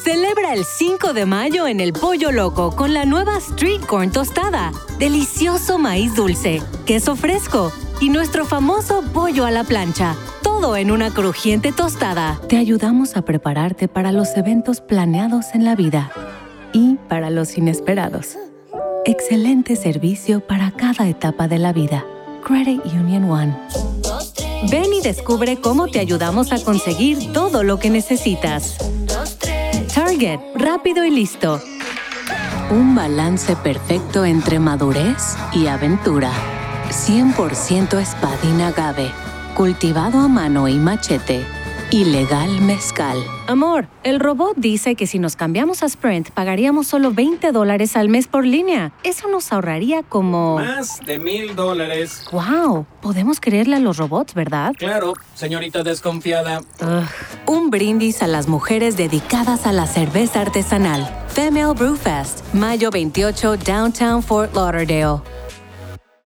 Celebra el 5 de mayo en el Pollo Loco con la nueva Street Corn tostada, delicioso maíz dulce, queso fresco y nuestro famoso pollo a la plancha. Todo en una crujiente tostada. Te ayudamos a prepararte para los eventos planeados en la vida y para los inesperados. Excelente servicio para cada etapa de la vida. Credit Union One. Ven y descubre cómo te ayudamos a conseguir todo lo que necesitas. Target, rápido y listo. Un balance perfecto entre madurez y aventura. 100% espadín agave, cultivado a mano y machete. Ilegal mezcal. Amor, el robot dice que si nos cambiamos a Sprint, pagaríamos solo $20 al mes por línea. Eso nos ahorraría como... Más de $1,000. ¡Wow! Podemos creerle a los robots, ¿verdad? Claro, señorita desconfiada. Un brindis a las mujeres dedicadas a la cerveza artesanal. Female Brewfest, mayo 28, Downtown Fort Lauderdale.